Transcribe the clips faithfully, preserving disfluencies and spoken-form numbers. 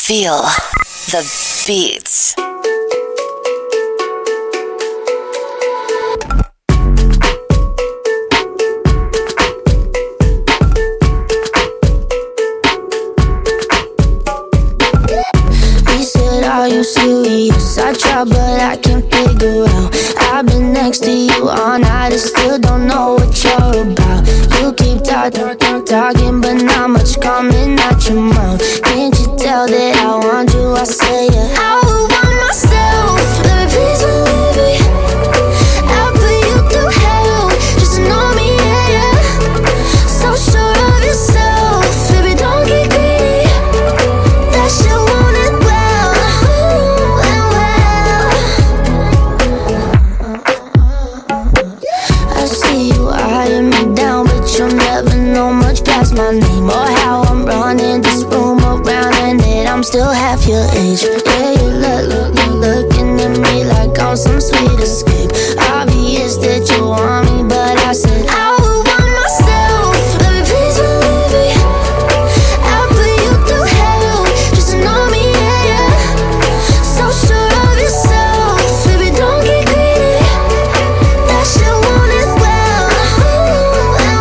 Feel the beats. He said, are you serious? I try, but I can't figure out. I've been next to you all night and still don't know what you're about. You keep talk, talk, talk, talking, but not much coming out your mouth. Can't you tell that I want you? I say yeah. I would want myself. Let me please believe me. I'll put you through hell. Just know me, yeah, yeah. So sure of yourself, baby, don't get greedy. That shit want it well, ooh, and well. I see you eyeing me down, but you'll never know much past my name or how I'm running this room around, and that I'm still half your age. Yeah, you look, look, look, looking at me like I'm some sweet escape. Obvious that you want me, but I said I would want myself. Let me please believe me. I'll put you through hell. Just know me, yeah, yeah. So sure of yourself, baby, don't get greedy. That shit want it well, ooh, and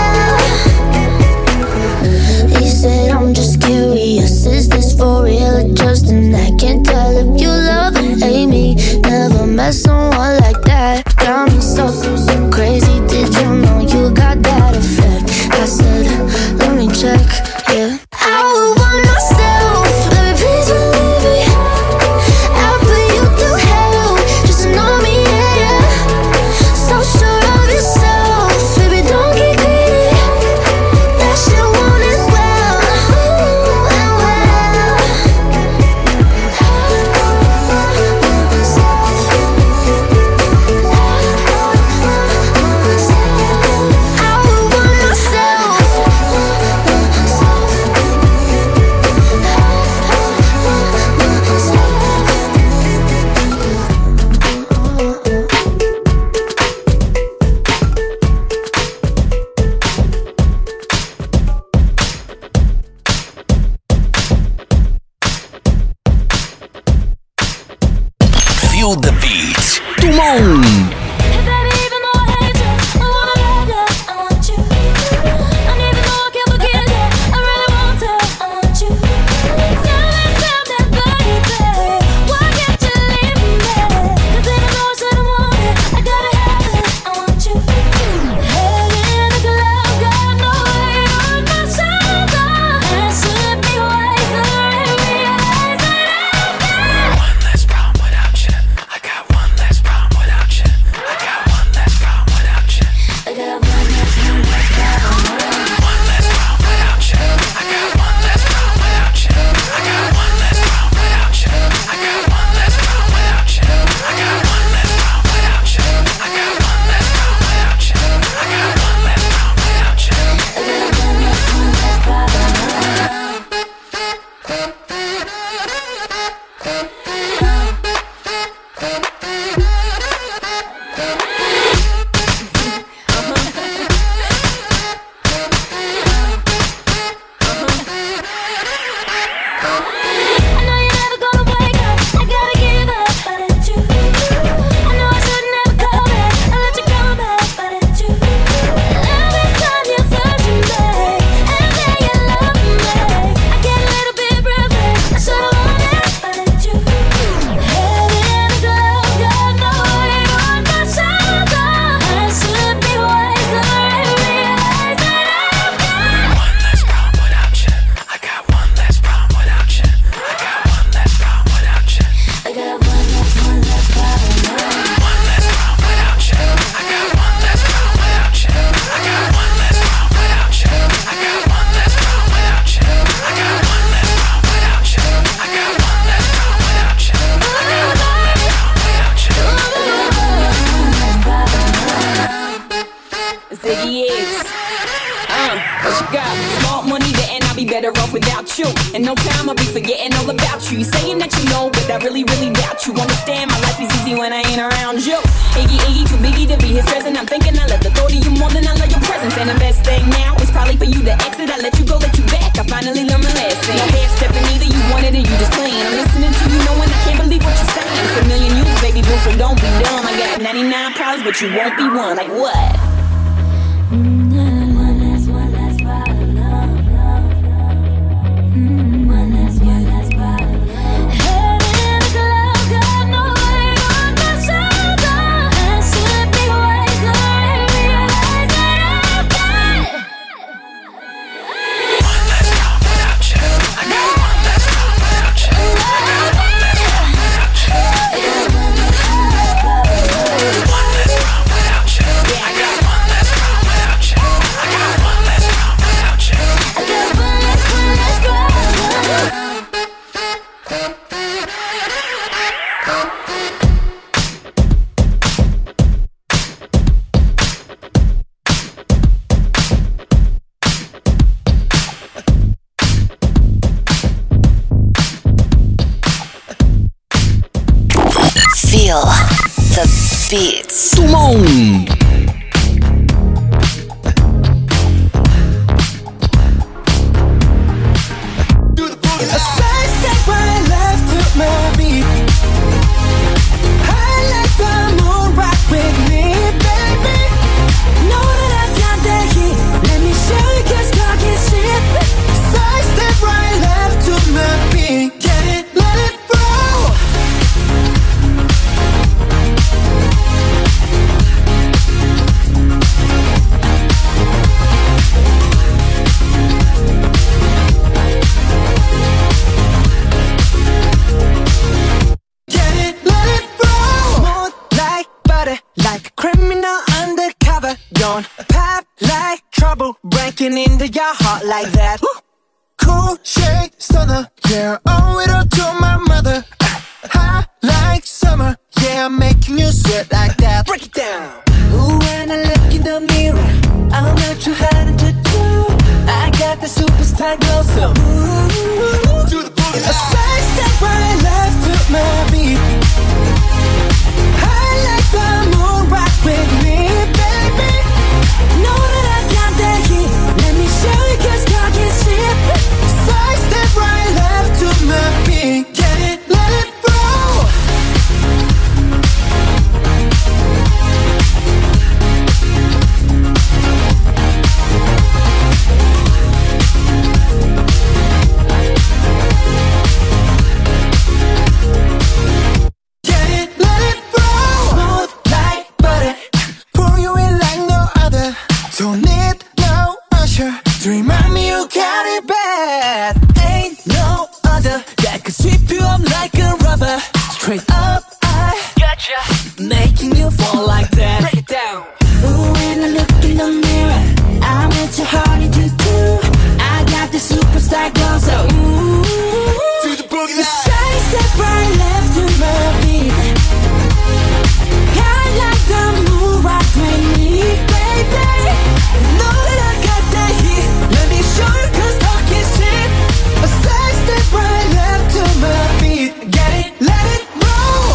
well. He said, I'm just curious, is this for real or just an act? Can't tell if you love or hate me. Never met someone like that. Got me so, so crazy. Did you know you got that effect? I said, let me check, yeah. I would want myself. Let me please believe me. I'll put you through hell. Just know me, yeah, yeah. So sure of yourself, baby, don't get greedy. That shit want it well, ooh, and well. I would want myself. Feel the beat. Tout le monde. In no time I'll be forgetting all about you. You saying that you know, but I really, really doubt you. Understand my life is easy when I ain't around you. Iggy, Iggy, too biggy to be his present. I'm thinking I love the thought of you more than I love your presence. And the best thing now is probably for you to exit. I let you go, let you back. I finally learned my lesson. No half stepping either, you want it or you ones, but you won't be one. Like what? Feel the beats. Tout le monde. A side step right left to my beat. I let the moon rock with me, baby. Know that I got that heat. Let me show you 'cause talk is shit. Side step right left to my beat. Get it, let it roll. Like a criminal undercover, don't pop like trouble, breaking into your heart like that. Cool shade stunner, yeah, owe it all to my mother. Hot like summer, yeah, I'm making you sweat like that. Break it down. Ooh, when I look in the mirror, I'm not too hard to do. I got the superstar glow, so ooh, do the boogie. A side step right left to my beat. I like the moon rock with me, baby. Know that I got that heat. Let me show you 'cause talk is shit. Side step right left to my beat. Get it, let it roll. Don't need no usher to remind me you got it bad. Ain't no other that could sweep you up like a rubber. Straight up, I gotcha, making you fall like that. Break it down. Ooh, when I look in the mirror, I'm at your heart into two. I got the superstar glow, so ooh, to the boogie line. Side step right left to my beat. I like the move right with me, baby. Know that I got that heat. Let me show you 'cause talk is shit. A side step right left to my beat. Get it, let it roll.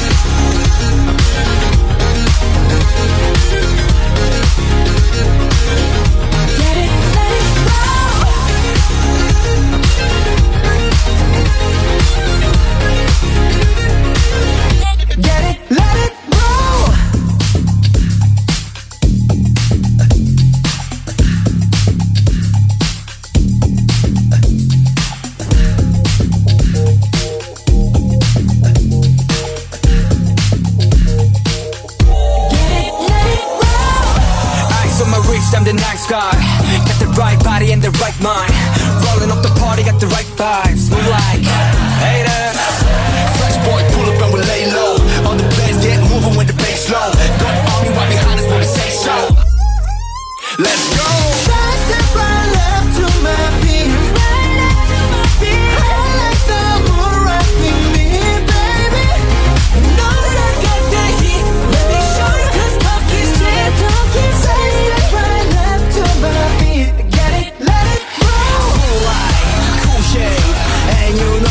Get it, let it roll. Get it, let it roll. I'm the nice guy, got the right body and the right mind. Rolling up the party, got the right vibes. Move like haters. Fresh boy, pull up and we lay low. On the place, get moving with the bass low. Don't arm me right behind us when we say so. Let's go. Side step right left to my beat. Right left to my beat. I like the moon rock with me, baby. Know that I got that heat. Let me show you 'cause talk is shit. Side step right left to my beat. Get it, let it roll. Cool light, cool shade, and you know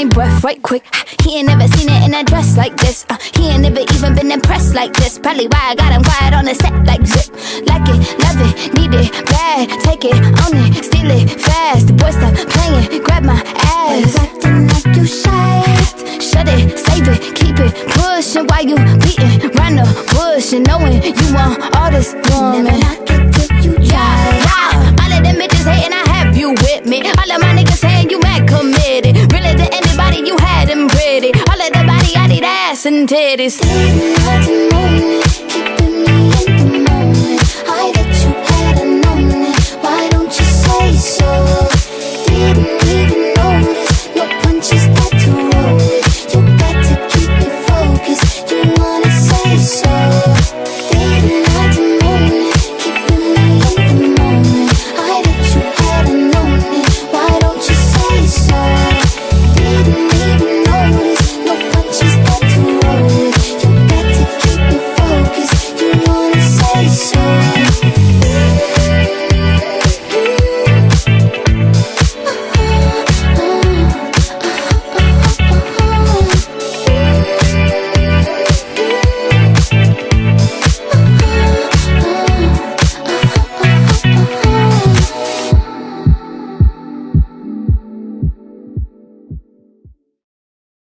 my breath right quick. He ain't never seen it in a dress like this. uh, He ain't never even been impressed like this. Probably why I got him quiet on the set like zip. Like it, love it, need it, bad. Take it, own it, steal it, fast. The boy stop playing, grab my ass. Acting like you shy. Shut it, save it, keep it pushing. While you beating round the bush and knowing you want all this woman. Never knock it till you try. Yeah, all of them bitches hating, I have you with me. All of my niggas saying you mad committed. Really to anybody, you had them pretty. All of the body, I need ass and titties. Didn't have to moment, keeping me in the moment. I bet you hadn't known it. Why don't you say so? Didn't even notice. No punches got to roll it. You got to keep it focused. You wanna say so?